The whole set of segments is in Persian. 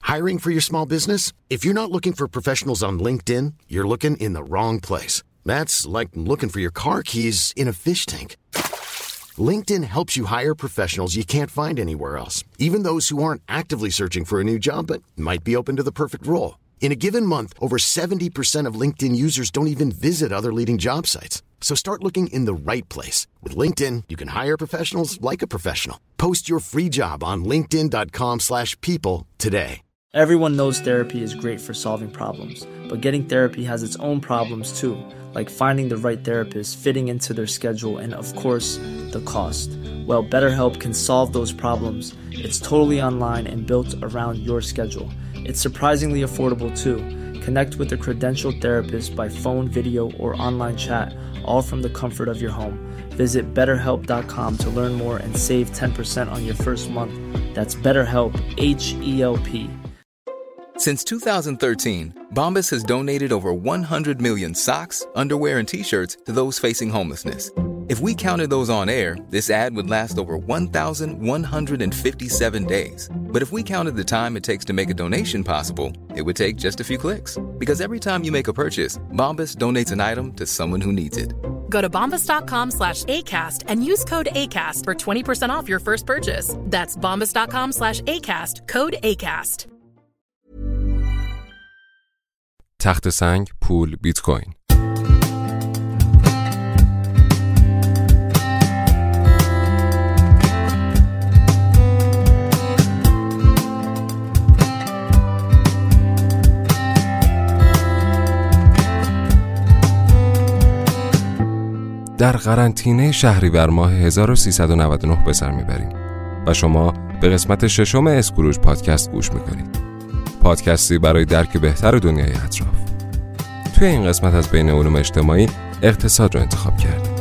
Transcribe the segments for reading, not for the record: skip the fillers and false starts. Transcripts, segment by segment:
Hiring for your small business? If you're not looking for professionals on LinkedIn, you're looking in the wrong place. That's like looking for your car keys in a fish tank. LinkedIn helps you hire professionals you can't find anywhere else, even those who aren't actively searching for a new job but might be open to the perfect role. In a given month, over 70% of LinkedIn users don't even visit other leading job sites. So start looking in the right place. With LinkedIn, you can hire professionals like a professional. Post your free job on linkedin.com/people today. Everyone knows therapy is great for solving problems, but getting therapy has its own problems too, like finding the right therapist, fitting into their schedule, and of course, the cost. Well, BetterHelp can solve those problems. It's totally online and built around your schedule. It's surprisingly affordable too. Connect with a credentialed therapist by phone, video, or online chat, all from the comfort of your home. Visit BetterHelp.com to learn more and save 10% on your first month. That's BetterHelp, H-E-L-P. Since 2013, Bombas has donated over 100 million socks, underwear, and T-shirts to those facing homelessness. If we counted those on air, this ad would last over 1,157 days. But if we counted the time it takes to make a donation possible, it would take just a few clicks. Because every time you make a purchase, Bombas donates an item to someone who needs it. Go to bombas.com/ACAST and use code ACAST for 20% off your first purchase. That's bombas.com/ACAST, code ACAST. تخت سنگ، پول، بیت کوین. در قرنطینه شهریور ماه 1399 به سر میبریم و شما به قسمت ششم اسکروج پادکست گوش میکنید. پادکستی برای درک بهتر دنیای اطراف. توی این قسمت از بین علوم اجتماعی اقتصاد رو انتخاب کردیم.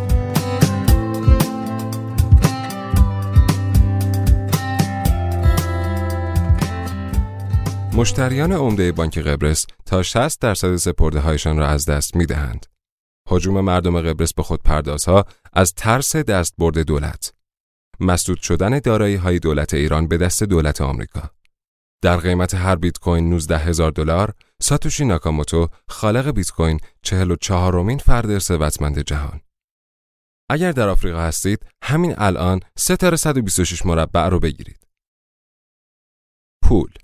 مشتریان عمده بانک قبرس تا 60% سپرده‌هایشان را از دست می‌دهند. هجوم مردم قبرس به خودپردازها از ترس دستبرد دولت. مسدود شدن دارایی‌های دولت ایران به دست دولت آمریکا. در قیمت هر بیت کوین $19,000 ساتوشی ناکاموتو خالق بیت کوین 44مین فرد ثروتمند جهان. اگر در آفریقا هستید همین الان 3 مربع رو بگیرید. پول.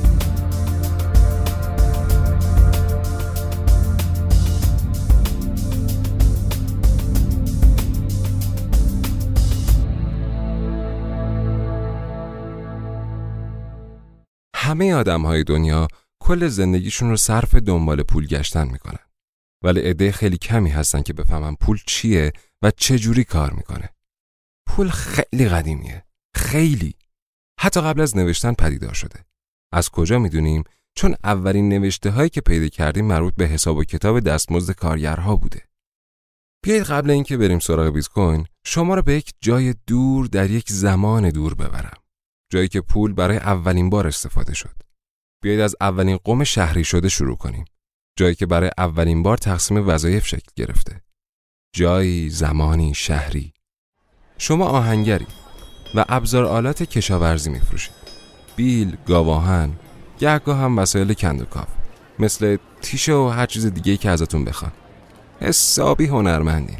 همه آدم‌های دنیا کل زندگیشون رو صرف دنبال پول گشتن میکنن. ولی عده خیلی کمی هستن که بفهمن پول چیه و چه جوری کار میکنه. پول خیلی قدیمیه. خیلی. حتی قبل از نوشتن پدیدار شده. از کجا میدونیم؟ چون اولین نوشته هایی که پیدا کردیم مربوط به حساب و کتاب دستمزد کارگرها بوده. بیایید قبل اینکه بریم سراغ بیت کوین، شما رو به یک جای دور در یک زمان دور ببرم. جایی که پول برای اولین بار استفاده شد. بیایید از اولین قوم شهری شده شروع کنیم. جایی که برای اولین بار تقسیم وظایف شکل گرفته. جایی، زمانی، شهری. شما آهنگری و ابزار آلات کشاورزی میفروشید. بیل، گاواهن، گهگاه هم وسایل کندوکاو مثل تیشه و هر چیز دیگه‌ای که ازتون بخوان. حسابی هنرمندین.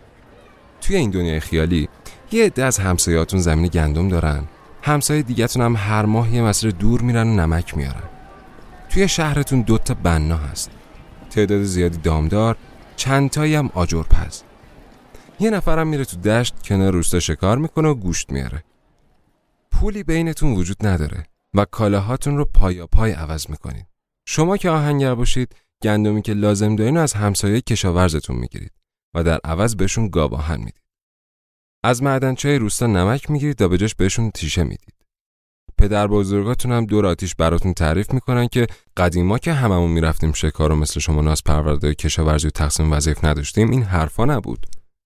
توی این دنیای خیالی یه عده از همسایه‌هاتون زمین گندم دارن. همسایه دیگه‌تون هم هر ماه یه مسیر دور میرن و نمک میارن. توی شهرتون 2 بنا هست. تعداد زیادی دامدار، چند تایی هم آجرپز. یه نفرم میره تو دشت کنار روستا شکار میکنه و گوشت میاره. پولی بینتون وجود نداره و کالاهاتون رو پای عوض میکنید. شما که آهنگر باشید، گندمی که لازم دارین از همسایه کشاورزتون میگیرید و در عوض بهشون گاواهن میدید. از معدنچای روستا نمک میگیرید و به جاش بهشون تیشه میدید. پدر بزرگاتون هم دور آتیش براتون تعریف میکنن که قدیما که هممون میرفتیم شکار و مثل شما ناز پرورده کشاورزی و تقسیم وظایف نداشتیم، این حرفا نبود.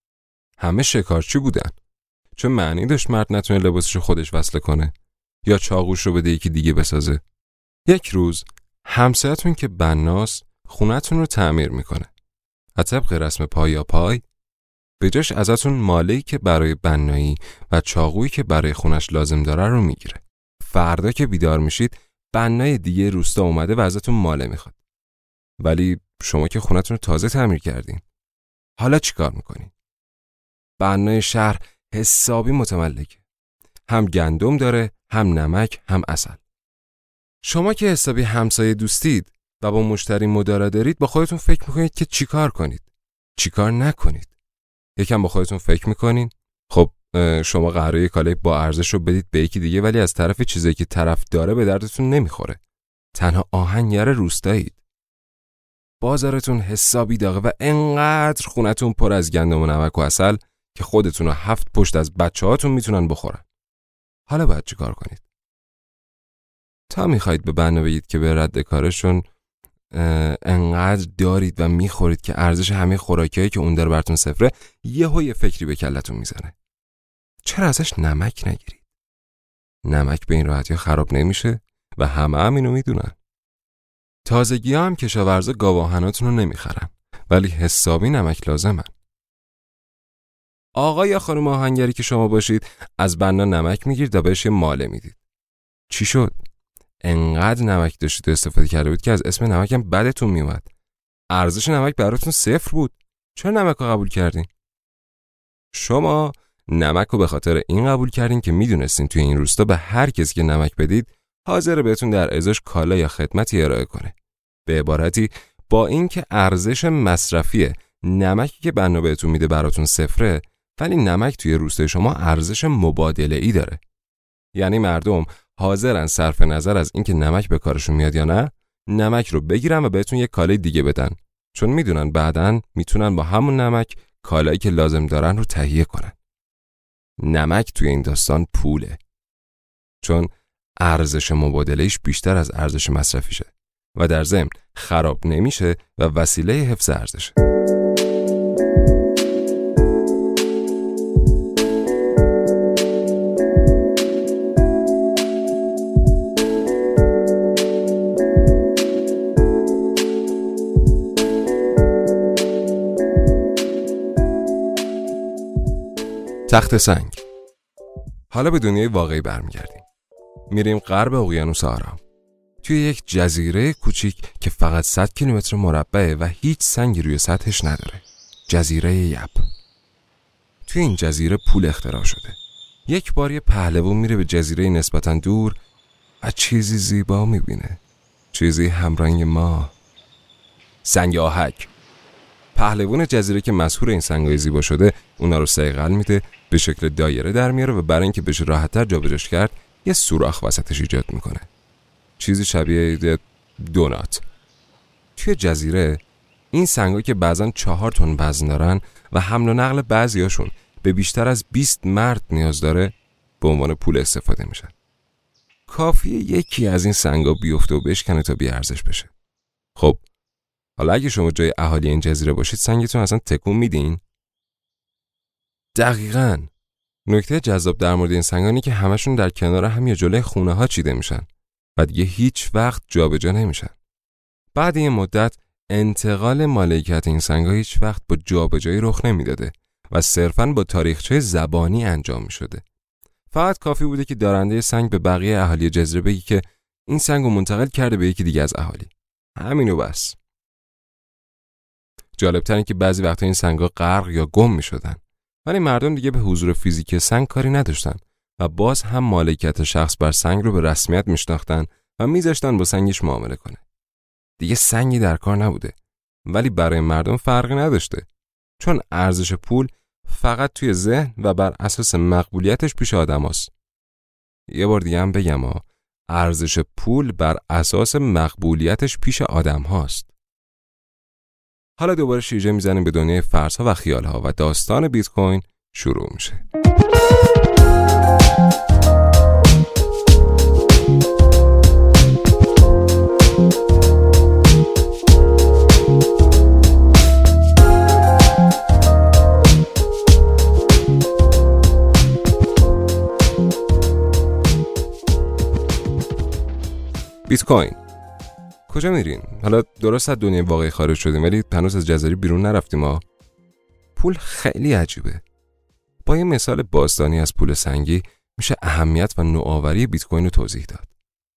همه شکارچی بودن. چه معنی داشت مرد نتونه لباسشو خودش وصله کنه یا چاقوش رو بده یکی دیگه بسازه؟ یک روز همسایه‌تون که بناست خونه‌تون رو تعمیر میکنه. از طبق رسم پای به جاش ازتون ماله‌ای که برای بنایی و چاقویی که برای خونش لازم داره رو میگیره. فردا که بیدار میشید بنای دیگه روستا اومده و ازتون ماله میخواد. ولی شما که خونتون رو تازه تعمیر کردین. حالا چی کار میکنین؟ بنای شهر حسابی متملکه. هم گندم داره، هم نمک، هم عسل. شما که حسابی همسایه دوستید و با مشتری مدارا دارید، با خودتون فکر میکنید که چی کار کنید، چی کار نکنید. یکم با خودتون فکر میکنین. خب شما قراره کالای با ارزش رو بدید به یکی دیگه، ولی از طرف چیزایی که طرف داره به دردتون نمیخوره. تنها آهنگر روستایید. بازارتون حسابی داغه و انقدر خونتون پر از گندم و نمک و عسل که خودتون رو 7 پشت از بچه‌هاتون میتونن بخورن. حالا باید چی کار کنید؟ تا میخواید به بنا بگید که به رد کارشون انقدر دارید و میخورید که ارزش همه خوراکیایی که اون داره براتون صفره، یه فکری به کلتون میزنه. چرا ازش نمک نگیرید؟ نمک به این راحتی خراب نمیشه و همه اینو میدونن. تازگی هم کشاورزا گاواهناتون رو نمیخرن، ولی حسابی نمک لازمن. آقا یا خانم آهنگری که شما باشید، از بنا نمک میگیرید و بهش ماله میدید. چی شد؟ انقدر نمک داشتید و استفاده کرده بود که از اسم نمک هم بدتون میومد. ارزش نمک براتون 0 بود. چرا نمک رو قبول کردین؟ شما نمک رو به خاطر این قبول کردین که میدونستین توی این روستا به هر کسی که نمک بدید حاضر بهتون در ازاش کالا یا خدمتی ارائه کنه. به عبارتی با اینکه ارزش مصرفی نمکی که بنا بهتون میده براتون 0، ولی نمک توی روستای شما ارزش مبادله‌ای داره. یعنی مردم حاضرن صرف نظر از اینکه نمک به کارشون میاد یا نه، نمک رو بگیرن و بهتون یک کالای دیگه بدن، چون میدونن بعداً میتونن با همون نمک کالایی که لازم دارن رو تهیه کنن. نمک توی این داستان پوله، چون ارزش مبادله‌ایش بیشتر از ارزش مصرفیشه و در ضمن خراب نمیشه و وسیله حفظ ارزشه. تخت سنگ. حالا به دنیای واقعی برمیگردیم. میریم غرب اقیانوس آرام. توی یک جزیره کوچیک که فقط 100 کیلومتر مربعه و هیچ سنگی روی سطحش نداره. جزیره یپ. توی این جزیره پول اختراع شده. یک بار یه پهلوان میره به جزیره نسبتاً دور و چیزی زیبا میبینه. چیزی همرنگ ماه. سنگ آهک. پهلوان جزیره که مسحور این سنگای زیبا شده، اونا رو صیقل میده، به شکل دایره در میاره و برای اینکه بشه راحت‌تر جابجاش کرد، یه سوراخ وسطش ایجاد میکنه. چیزی شبیه دونات. توی جزیره این سنگا که بعضن 4 تن وزن دارن و حمل و نقل بعضیاشون به بیشتر از 20 مرد نیاز داره، به عنوان پول استفاده میشن. کافیه یکی از این سنگا بیفته و بشکنه تا بی ارزش بشه. خب حالا اگه شما جای اهالی این جزیره باشید، سنگتون اصلا تکون میدین؟ دقیقاً. نکته جذاب در مورد این سنگانی که همشون در کنار هم یا جلوی خونه ها چیده میشن و دیگه هیچ وقت جابجا نمیشن. بعد این مدت انتقال مالکیت این سنگ‌ها هیچ وقت با جابجایی رخ نمیداده و صرفاً با تاریخچه زبانی انجام میشده. فقط کافی بوده که دارنده سنگ به بقیه اهالی جزیره بگی که این سنگو منتقل کرده به یکی دیگه از اهالی. همینو بس. جالب‌تر اینه که بعضی وقتا این سنگ‌ها غرق یا گم می‌شدن، ولی مردم دیگه به حضور فیزیکی سنگ کاری نداشتن و باز هم مالکیت شخص بر سنگ رو به رسمیت میشناختن و میذاشتن با سنگش معامله کنه. دیگه سنگی در کار نبوده، ولی برای مردم فرقی نداشته، چون ارزش پول فقط توی ذهن و بر اساس مقبولیتش پیش آدماست. یه بار دیگه هم بگم ارزش پول بر اساس مقبولیتش پیش آدم هاست. حالا دوباره شیرجه میزنیم به دنیای فرض‌ها و خیال‌ها و داستان بیت کوین شروع میشه. بیت کوین. کجا میرین؟ حالا درست از دنیای واقعی خارج شدیم ولی هنوز از جزیره بیرون نرفتیم پول خیلی عجیبه. با یه مثال باستانی از پول سنگی میشه اهمیت و نوآوری بیت کوین رو توضیح داد.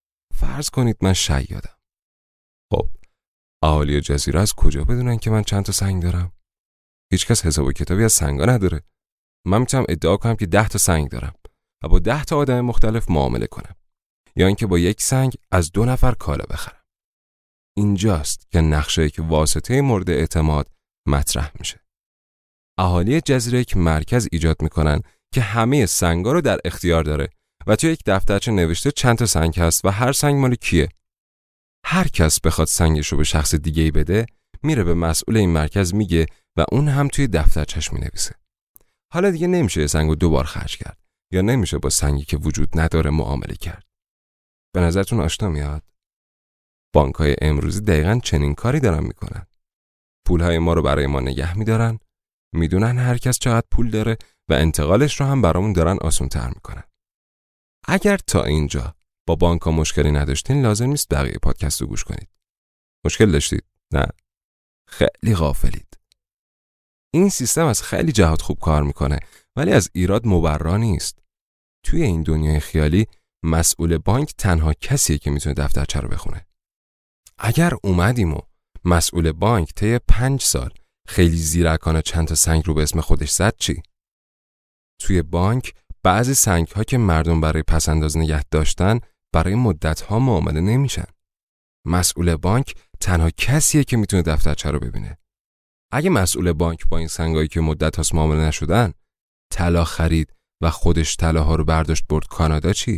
فرض کنید من شیادم. خب اهالی جزیره از کجا بدونن که من چند تا سنگ دارم؟ هیچکس حساب و کتابی از سنگا نداره. من میتونم ادعا کنم که 10 تا سنگ دارم و با 10 تا آدم مختلف معامله کنم، یا اینکه با یک سنگ از 2 نفر کالا بخرم. اینجاست که نقشه که واسطه مورد اعتماد مطرح میشه. اهالی جزیره یک مرکز ایجاد میکنن که همه سنگا رو در اختیار داره و توی یک دفترچه نوشته چند تا سنگ هست و هر سنگ مال کیه. هر کس بخواد سنگش رو به شخص دیگه‌ای بده، میره به مسئول این مرکز میگه و اون هم توی دفترچش مینویسه. حالا دیگه نمیشه سنگو 2 بار خرج کرد یا نمیشه با سنگی که وجود نداره معامله کرد. به نظرتون آشنا میاد؟ بانک‌های امروزی دقیقاً چنین کاری دارن میکنن. پولهای ما رو برای ما نگه میدارن، میدونن هر کس چقدر پول داره و انتقالش رو هم برامون دارن آسان‌تر میکنن. اگر تا اینجا با بانک‌ها مشکلی نداشتین، لازم نیست بقیه پادکست رو گوش کنید. مشکل داشتید؟ نه. خیلی غافلید. این سیستم از خیلی جهات خوب کار میکنه، ولی از ایراد مبرا نیست. توی این دنیای خیالی مسئول بانک تنها کسیه که میتونه دفترچه رو بخونه. اگر اومدیم و مسئول بانک طی 5 سال خیلی زیرکانه چند تا سنگ رو به اسم خودش زد، چی؟ توی بانک بعضی سنگ‌ها که مردم برای پس‌انداز نگه داشتن برای مدت‌ها معامله نمیشن. مسئول بانک تنها کسیه که میتونه دفترچه رو ببینه. اگه مسئول بانک با این سنگایی که مدت هاست معامله نشدن طلا خرید و خودش طلاها رو برداشت برد کانادا، چی؟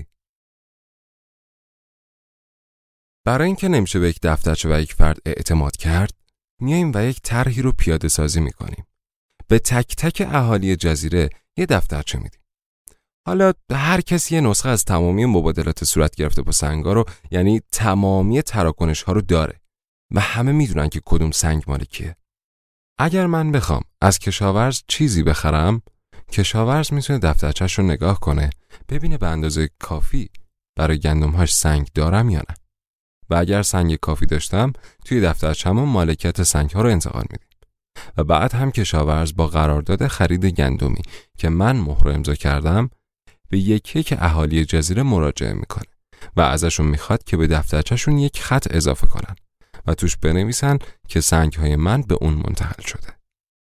برای اینکه نمیشه به یک دفترچه و یک فرد اعتماد کرد، میایم و یک طرحی رو پیاده سازی میکنیم. به تک تک اهالی جزیره یه دفترچه میدیم. حالا هر کسی یه نسخه از تمامی مبادلات صورت گرفته با سنگا رو، یعنی تمامی تراکنش ها رو داره و همه میدونن که کدوم سنگ مال کیه. اگر من بخوام از کشاورز چیزی بخرم، کشاورز میتونه دفترچه‌ش رو نگاه کنه، ببینه به اندازه کافی برای گندم‌هاش سنگ دارم یا نه. و اگر سنگ کافی داشتم، توی دفترچه‌م مالکیت سنگ‌ها رو انتقال میدیم. و بعد هم کشاورز با قرارداد خرید گندمی که من مهر امضا کردم، به یکی که اهالی جزیره مراجعه میکنه و ازشون میخواد که به دفترچه‌شون یک خط اضافه کنن و توش بنویسن که سنگ‌های من به اون منتقل شده.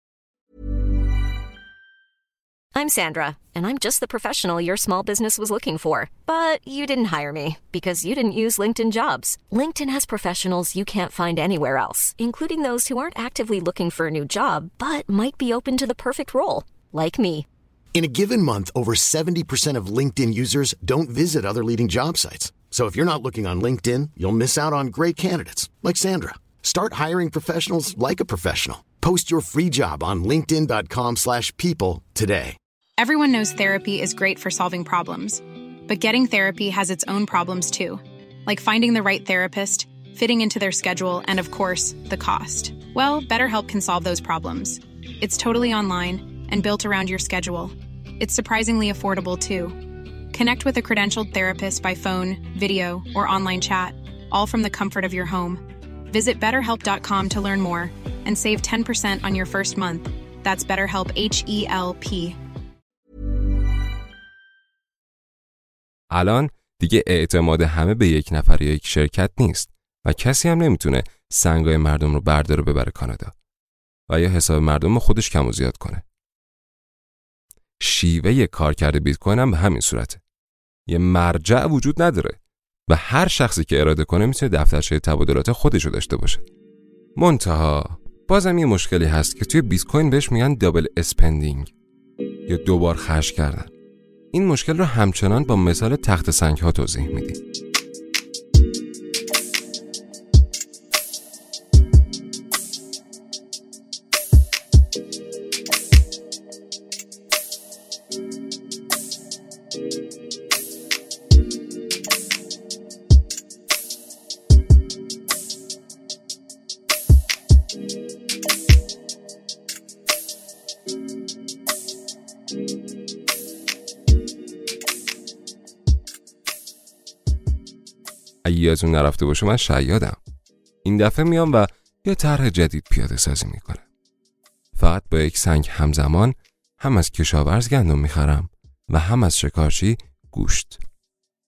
I'm Sandra, and I'm just the professional your small business was looking for. But you didn't hire me because you didn't use LinkedIn Jobs. LinkedIn has professionals you can't find anywhere else, including those who aren't actively looking for a new job, but might be open to the perfect role, like me. In a given month, over 70% of LinkedIn users don't visit other leading job sites. So if you're not looking on LinkedIn, you'll miss out on great candidates like Sandra. Start hiring professionals like a professional. Post your free job on linkedin.com/people today. Everyone knows therapy is great for solving problems, but getting therapy has its own problems too, like finding the right therapist, fitting into their schedule, and of course, the cost. Well, BetterHelp can solve those problems. It's totally online and built around your schedule. It's surprisingly affordable too. Connect with a credentialed therapist by phone, video, or online chat, all from the comfort of your home. Visit BetterHelp.com to learn more and save 10% on your first month. That's BetterHelp, H-E-L-P. الان دیگه اعتماد همه به یک نفر یا یک شرکت نیست و کسی هم نمیتونه سنگای مردم رو برداره ببره کانادا و یا حساب مردم رو خودش کم و زیاد کنه. شیوه کارکرد بیت کوین هم به همین صورته. یه مرجع وجود نداره و هر شخصی که اراده کنه میتونه دفترچه تبادلات خودش رو داشته باشه. منتها بازم یه مشکلی هست که توی بیت کوین بهش میگن دابل اسپندینگ یا 2 بار خرج کردن. این مشکل رو همچنان با مثال تخت سنگ ها توضیح میدیم. اگه یادتون نرفته باشه من شیادم. این دفعه میام و یه طرح جدید پیاده سازی میکنم. فقط با یک سنگ همزمان هم از کشاورز گندم میخرم و هم از شکارچی گوشت.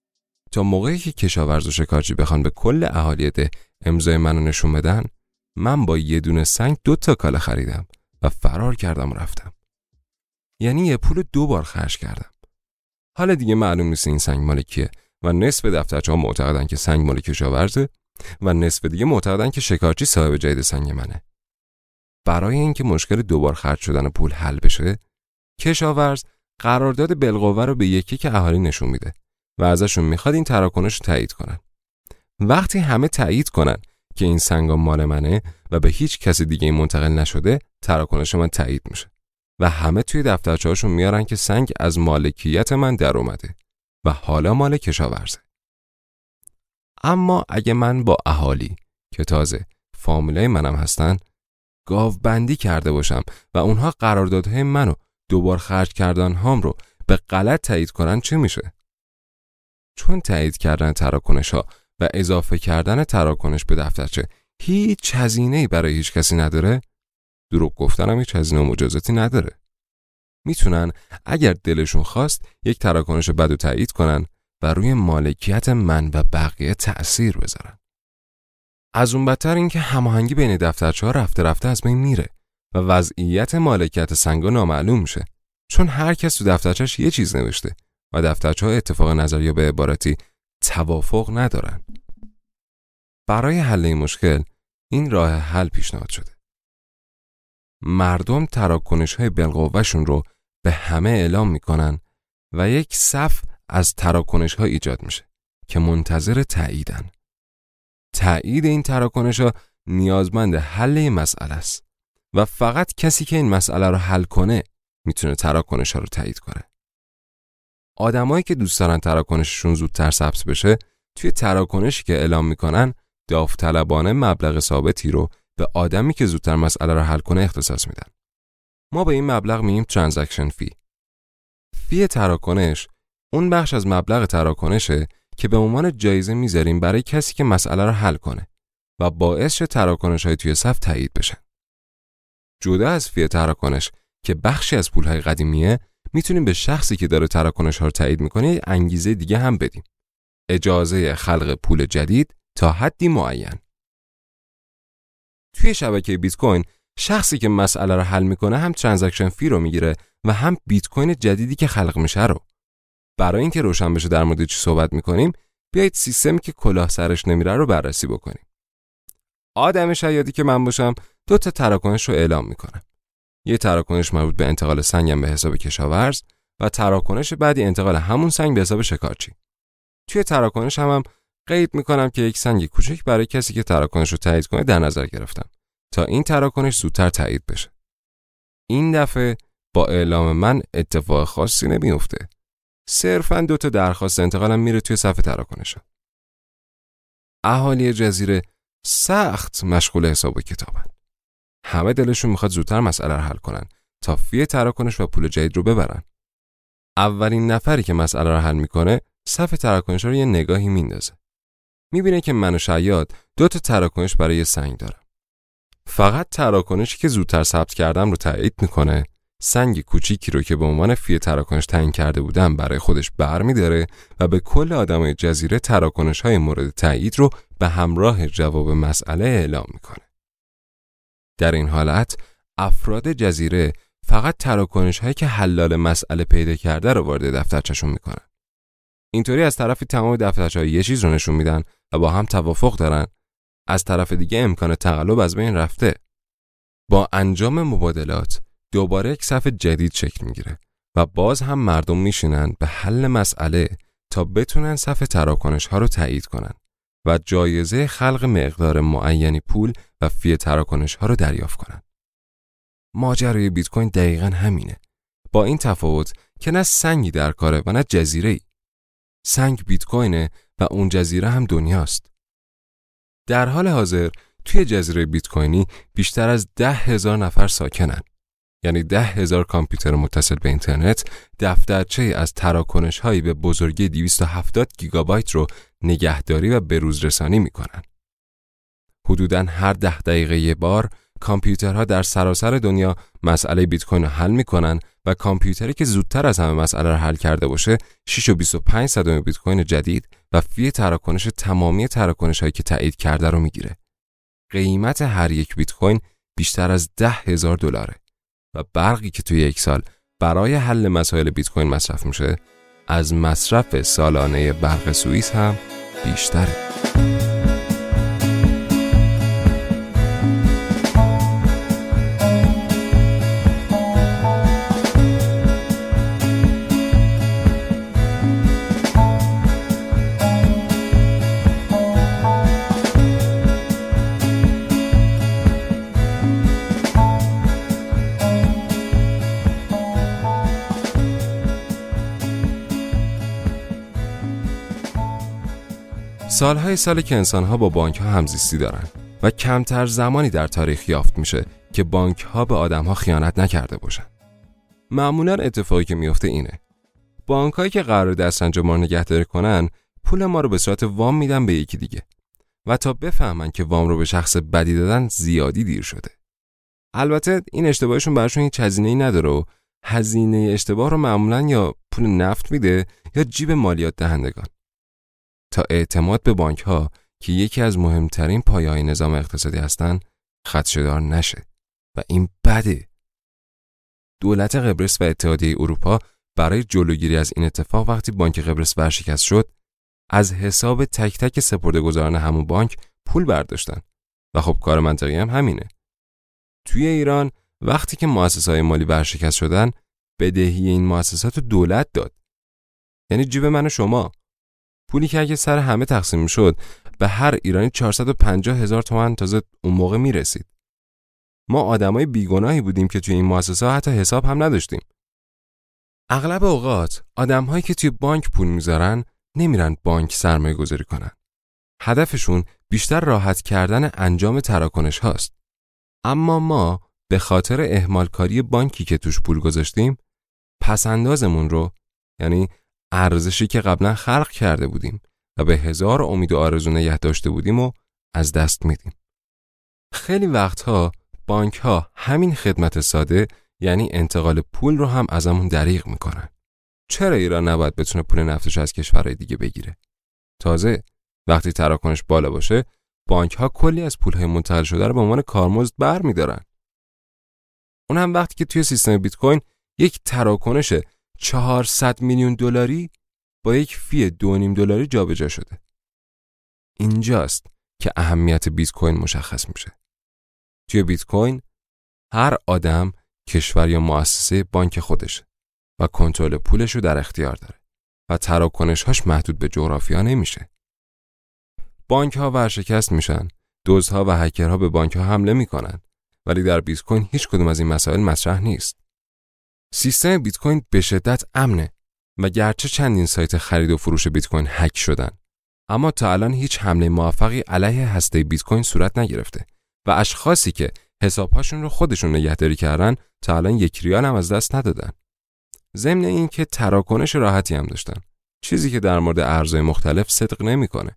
تا موقعی که کشاورز و شکارچی بخوان به کل اهالی ده امضای منو نشون بدن، من با یه دونه سنگ 2 تا کاله خریدم و فرار کردم و رفتم. یعنی یه پول 2 بار خرج کردم. حالا دیگه معلوم نیست این سنگ مال کیه و نصف دفترچه‌ها معتقدن که سنگ مال کشاورزه و نصف دیگه معتقدن که شکارچی صاحب جدید سنگ منه. برای اینکه مشکل 2 بار خرج شدن پول حل بشه، کشاورز قرارداد بالقوه رو به یکی اهالی نشون میده و ازشون میخواد این تراکنش رو تایید کنن. وقتی همه تایید کنن که این سنگ مال منه و به هیچ کسی دیگه منتقل نشده، تراکنش من تایید میشه و همه توی دفترچه‌هاشون میارن که سنگ از مالکیت من در اومده و حالا مال کشاورزه. اما اگه من با اهالی که تازه فامیلای منم هستن گاوبندی کرده باشم و اونها قراردادهای منو 2 بار خرج کردن هام رو به غلط تایید کنن، چه میشه؟ چون تایید کردن تراکنش ها و اضافه کردن تراکنش به دفترچه هیچ هزینه‌ای برای هیچ کسی نداره، دروغ گفتنم هیچ هزینه و مجازاتی نداره. میتونن اگر دلشون خواست یک تراکنش بدو تایید کنن و روی مالکیت من و بقیه تأثیر بذارن. از اون بدتر این که هماهنگی بین دفترچه‌ها رفته رفته از بین میره و وضعیت مالکیت سنگا نامعلوم میشه، چون هر کس تو دفترچه‌اش یه چیز نوشته و دفترچه‌ها اتفاق نظر یا به عبارتی توافق ندارن. برای حل این مشکل این راه حل پیشنهاد شده. مردم تراکنش‌های بالقوه‌شون رو به همه اعلام میکنن و یک صف از تراکنش‌ها ایجاد میشه که منتظر تاییدن. تایید این تراکنش‌ها نیازمند حل این مسئله است و فقط کسی که این مسئله رو حل کنه میتونه تراکنش‌ها رو تایید کنه. آدمایی که دوست دارن تراکنششون زودتر ثبت بشه، توی تراکنشی که اعلام میکنن داوطلبانه مبلغ ثابتی رو به آدمی که زودتر مسئله رو حل کنه اختصاص میدن. ما به این مبلغ میگیم ترانزکشن فی. فی تراکنش اون بخش از مبلغ تراکنشه که به عنوان جایزه میذاریم برای کسی که مسئله رو حل کنه و باعث شه تراکنش‌های توی صف تایید بشن. جدا از فی تراکنش که بخشی از پول‌های قدیمیه، میتونیم به شخصی که داره تراکنش‌ها رو تایید میکنه یه انگیزه دیگه هم بدیم. اجازه خلق پول جدید تا حدی معین. توی شبکه بیت کوین شخصی که مسئله رو حل میکنه هم ترانزکشن فی رو میگیره و هم بیت کوین جدیدی که خلق میشه رو. برای اینکه روشن بشه در مورد چی صحبت میکنیم، بیایید سیستمی که کلاه سرش نمیره رو بررسی بکنیم. آدم شیادی که من باشم 2 تا تراکنش رو اعلام میکنم. یه تراکنش مربوط به انتقال سنگم به حساب کشاورز و تراکنش بعدی انتقال همون سنگ به حساب شکارچی. توی تراکنش هم قید میکنم که یک سنگ کوچک برای کسی که تراکنش رو تایید کنه در نظر گرفتم تا این تراکنش زودتر تایید بشه. این دفعه با اعلام من اتفاق خاصی نمیفته. صرفاً 2 تا درخواست انتقالم میره توی صفحه تراکنش‌ها. اهالی جزیره سخت مشغول حساب و کتابن. همه دلشون میخواد زودتر مسئله رو حل کنن تا فی تراکنش و پول جدید رو ببرن. اولین نفری که مسئله رو حل میکنه صفحه تراکنش رو یه نگاهی میندازه. میبینه که من و شیاد 2 تا تراکنش برای یه سنگ دارم. فقط تراکنشی که زودتر ثبت کردم رو تایید میکنه. سنگ کوچیکی رو که به عنوان فی تراکنش تعیین کرده بودم برای خودش برمی‌داره و به کل آدمای جزیره تراکنش‌های مورد تایید رو به همراه جواب مسئله اعلام میکنه. در این حالت افراد جزیره فقط تراکنش‌هایی که حلال مسئله پیدا کرده رو وارد دفترچه‌شون میکنن. اینطوری از طرفی تمام دفترچه‌ها یه چیز رو نشون میدن و با هم توافق دارن، از طرف دیگه امکان تقلب از بین رفته. با انجام مبادلات دوباره یک صفحه جدید شکل میگیره و باز هم مردم میشینن به حل مسئله تا بتونن صفحه تراکنش‌ها رو تایید کنن و جایزه خلق مقدار معینی پول و فی تراکنش‌ها رو دریافت کنن. ماجرای بیت کوین دقیقاً همینه، با این تفاوت که نه سنگی در کاره و نه جزیره‌ای. سنگ بیت کوینه و اون جزیره هم دنیاست. در حال حاضر توی جزیره بیت کوینی بیشتر از 10,000 نفر ساکنن. یعنی 10,000 کامپیوتر متصل به اینترنت دفترچه از تراکنش‌هایی به بزرگی 270 گیگابایت رو نگهداری و بروز رسانی می‌کنن. حدوداً هر 10 دقیقه یه بار کامپیوترها در سراسر دنیا مسئله بیت کوین رو حل می‌کنن و کامپیوتری که زودتر از همه مسئله را حل کرده باشه 6.25 بیت کوین جدید و فی تراکنش تمامی تراکنش‌هایی که تایید کرده رو میگیره. قیمت هر یک بیت کوین بیشتر از $10,000 و برقی که توی یک سال برای حل مسائل بیت کوین مصرف میشه از مصرف سالانه برق سوئیس هم بیشتره. ساله که انسان‌ها با بانک‌ها همزیستی دارن و کمتر زمانی در تاریخ یافت میشه که بانک‌ها به آدم‌ها خیانت نکرده باشن. معمولاً اتفاقی که میفته اینه: بانک‌هایی که قرار دسترنج ما رو نگهداری کنن، پول ما رو به صورت وام میدن به یکی دیگه و تا بفهمن که وام رو به شخص بدی دادن زیادی دیر شده. البته این اشتباهشون براشون هیچ هزینه‌ای نداره و هزینه اشتباه رو معمولاً یا پول نفت میده یا جیب مالیات دهندگان. تا اعتماد به بانک‌ها که یکی از مهمترین پایه‌های نظام اقتصادی هستن خدشه‌دار نشه و این بده. دولت قبرس و اتحادیه اروپا برای جلوگیری از این اتفاق وقتی بانک قبرس ورشکست شد از حساب تک تک سپرده‌گذاران همون بانک پول برداشتن و خب کار منطقی هم همینه. توی ایران وقتی که مؤسسه‌های مالی ورشکست شدن بدهی این مؤسسات رو دولت داد، یعنی جیب من و شما. پولی که اگه سر همه تقسیم شد به هر ایرانی 450,000 تومان تازه اون موقع میرسید. ما آدمای بیگناهی بودیم که توی این مؤسسه حتی حساب هم نداشتیم. اغلب اوقات آدم‌هایی که توی بانک پول میذارن نمیرن بانک سرمایه گذاری کنن. هدفشون بیشتر راحت کردن انجام تراکنش هاست. اما ما به خاطر اهمالکاری بانکی که توش پول گذاشتیم پسندازمون رو، یعنی ارزشی که قبلا خلق کرده بودیم و به هزار امید و آرزو نگه داشته بودیم و از دست میدیم. خیلی وقتها بانک‌ها همین خدمت ساده یعنی انتقال پول رو هم ازمون دریغ میکنن. چرا ایران نباید بتونه پول نفتش از کشورهای دیگه بگیره؟ تازه وقتی تراکنش بالا باشه بانک‌ها کلی از پول‌های منتقل شده رو به عنوان کارمزد برمی‌دارن. اون هم وقتی که توی سیستم بیت کوین یک تراکنش $400 میلیون با یک فی $2.5 جابجا شده. اینجاست که اهمیت بیت کوین مشخص میشه. توی بیت کوین هر آدم، کشور یا مؤسسه بانک خودشه و کنترل پولش رو در اختیار داره و تراکنش‌هاش محدود به جغرافیا نمیشه. بانک‌ها ورشکست میشن، دزدها و هکرها به بانک‌ها حمله میکنن، ولی در بیت کوین هیچ کدوم از این مسائل مطرح نیست. سیستم بیت کوین به شدت امنه و گرچه چندین سایت خرید و فروش بیت کوین هک شدن، اما تا الان هیچ حمله موفقی علیه هسته بیت کوین صورت نگرفته و اشخاصی که حساب‌هاشون رو خودشون نگهداری کردن تا الان 1 ریال هم از دست ندادن. ضمن این که تراکنش راحتی هم داشتن، چیزی که در مورد ارزهای مختلف صدق نمی‌کنه.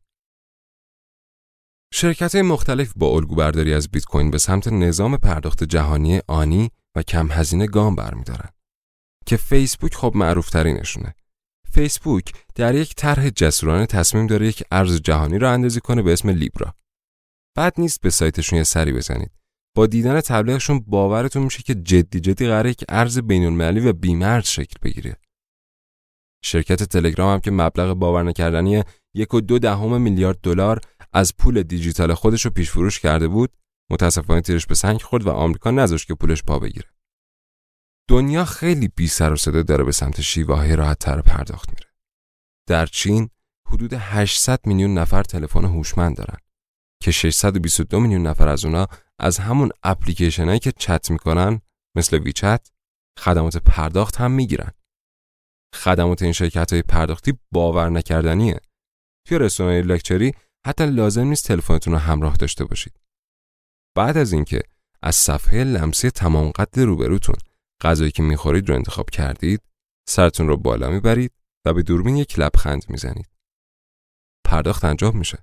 شرکت‌های مختلف با الگوبرداری از بیت کوین به سمت نظام پرداخت جهانی آنی و کم هزینه گام برمی‌دارن که فیسبوک خب معروف ترینشونه. فیسبوک در یک طرح جسورانه تصمیم داره یک ارز جهانی را اندازی کنه به اسم لیبرا. بد نیست به سایتشون یه سری بزنید. با دیدن تبلیغشون باورتون میشه که جدی قراره یک ارز بین‌المللی و بی‌مرز شکل بگیره. شرکت تلگرام هم که مبلغ باور نکردنی 1.2 میلیارد دلار از پول دیجیتال خودش رو پیش فروش کرده بود، متاسفانه تیرش به سنگ خورد و آمریکا نذاشت که پولش پا بگیره. دنیا خیلی بی سر و صدا داره به سمت شیوه‌های راحت‌تر پرداخت میره. در چین حدود 800 میلیون نفر تلفن هوشمند دارن که 622 میلیون نفر از اونا از همون اپلیکیشنایی که چت میکنن مثل ویچت خدمات پرداخت هم میگیرن. خدمات این شرکت‌های پرداختی باور نکردنیه. توی رستوران لاکچری حتی لازم نیست تلفنتون رو همراه داشته باشید. بعد از اینکه از صفحه لمسی تمام قد روبروتون غذایی که میخورید رو انتخاب کردید، سرتون رو بالا میبرید و به دوربین یک لبخند میزنید. پرداخت انجام میشه.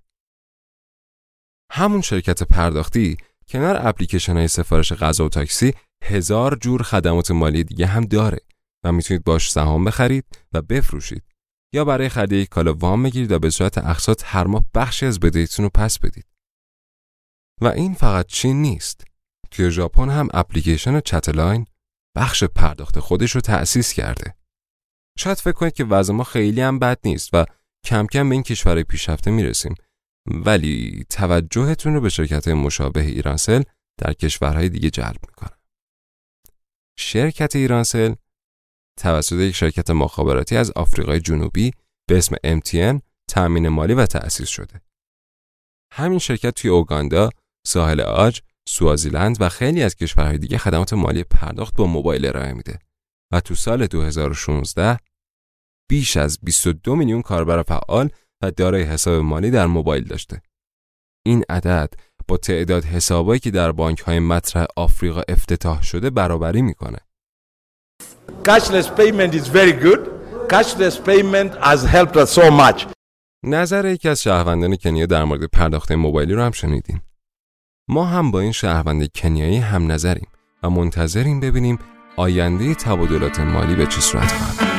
همون شرکت پرداختی کنار اپلیکیشن‌های سفارش غذا و تاکسی 1000 جور خدمات مالی دیگه هم داره و میتونید باش سهام بخرید و بفروشید یا برای خرید یک کالا وام بگیرید و به صورت اقساط هر ماه بخشی از بدهیتون رو پس بدید. و این فقط چین نیست. توی ژاپن هم اپلیکیشن چتلاین بخش پرداخت خودش رو تأسیس کرده. شاید فکر کنید که وضع ما خیلی هم بد نیست و کم کم به این کشورهای پیشرفته میرسیم، ولی توجهتون رو به شرکت‌های مشابه ایرانسل در کشورهای دیگه جلب میکنه. شرکت ایرانسل توسط یک شرکت مخابراتی از آفریقای جنوبی به اسم MTN تأمین مالی و تأسیس شده. همین شرکت توی اوگاندا، ساحل عاج، سوازیلند و خیلی از کشورهای دیگه خدمات مالی پرداخت با موبایل ارائه میده و تو سال 2016 بیش از 22 میلیون کاربر فعال و دارای حساب مالی در موبایل داشته. این عدد با تعداد حسابایی که در بانک‌های مطرح آفریقا افتتاح شده برابری میکنه. Cashless payment is very good. Cashless payment has helped us so much. نظر یکی از شهروندان کنیا در مورد پرداخت موبایلی رو هم شنیدیم. ما هم با این شهروند کنیایی هم نظریم و منتظریم ببینیم آینده تبادلات مالی به چه صورت خواهد.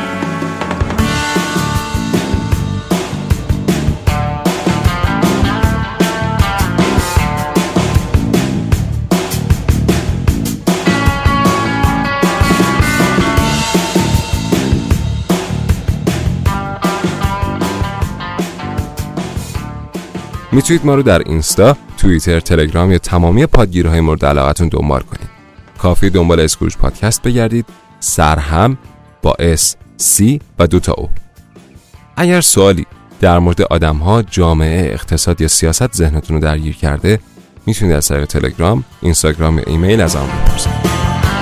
میتونید ما رو در اینستا، توییتر، تلگرام یا تمامی پادگیرهای مورد علاقتون دنبال کنید. کافی دنبال اسکروج پادکست بگردید، سرهم با اس، سی و 2 تا او. اگر سوالی در مورد آدم‌ها، جامعه، اقتصاد یا سیاست ذهنتون رو درگیر کرده، میتونید از طریق تلگرام، اینستاگرام یا ایمیل از آن بپرسید.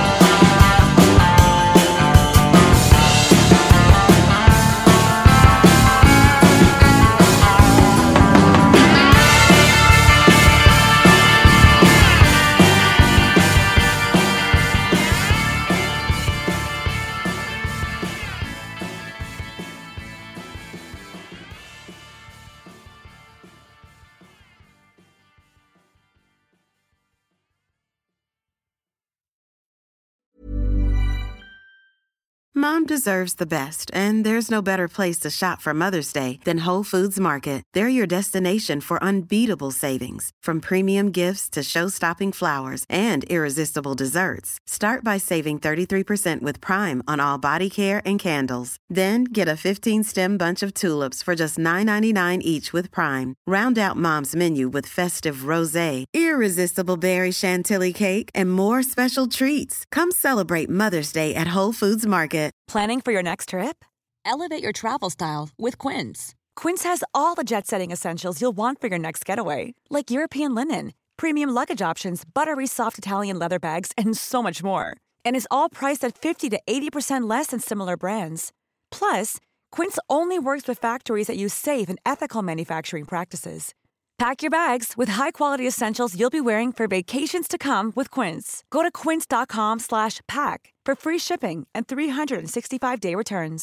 Mom deserves the best, and there's no better place to shop for Mother's Day than Whole Foods Market. They're your destination for unbeatable savings, from premium gifts to show-stopping flowers and irresistible desserts. Start by saving 33% with Prime on all body care and candles. Then get a 15-stem bunch of tulips for just $9.99 each with Prime. Round out Mom's menu with festive rosé, irresistible berry chantilly cake, and more special treats. Come celebrate Mother's Day at Whole Foods Market. Planning for your next trip? Elevate your travel style with Quince. Quince has all the jet-setting essentials you'll want for your next getaway, like European linen, premium luggage options, buttery soft Italian leather bags, and so much more. And is all priced at 50 to 80% less than similar brands. Plus, Quince only works with factories that use safe and ethical manufacturing practices. Pack your bags with high-quality essentials you'll be wearing for vacations to come with Quince. Go to quince.com/pack for free shipping and 365-day returns.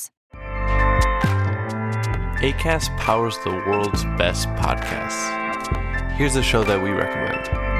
Acast powers the world's best podcasts. Here's a show that we recommend.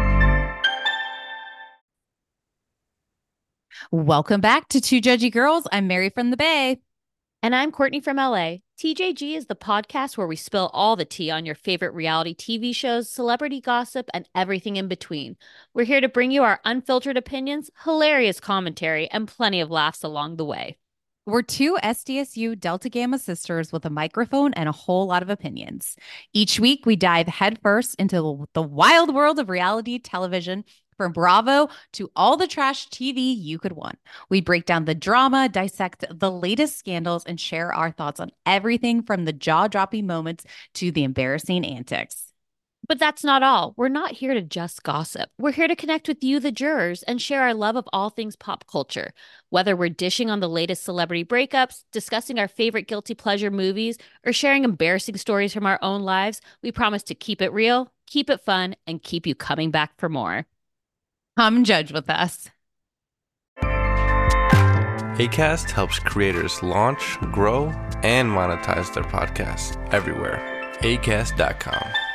Welcome back to Two Judgy Girls. I'm Mary from the Bay. And I'm Courtney from LA. TJG is the podcast where we spill all the tea on your favorite reality TV shows, celebrity gossip, and everything in between. We're here to bring you our unfiltered opinions, hilarious commentary, and plenty of laughs along the way. We're two SDSU Delta Gamma sisters with a microphone and a whole lot of opinions. Each week, we dive headfirst into the wild world of reality television, from Bravo to all the trash TV you could want. We break down the drama, dissect the latest scandals, and share our thoughts on everything from the jaw-dropping moments to the embarrassing antics. But that's not all. We're not here to just gossip. We're here to connect with you, the jurors, and share our love of all things pop culture. Whether we're dishing on the latest celebrity breakups, discussing our favorite guilty pleasure movies, or sharing embarrassing stories from our own lives, we promise to keep it real, keep it fun, and keep you coming back for more. Come judge with us. Acast helps creators launch, grow, and monetize their podcasts everywhere. Acast.com.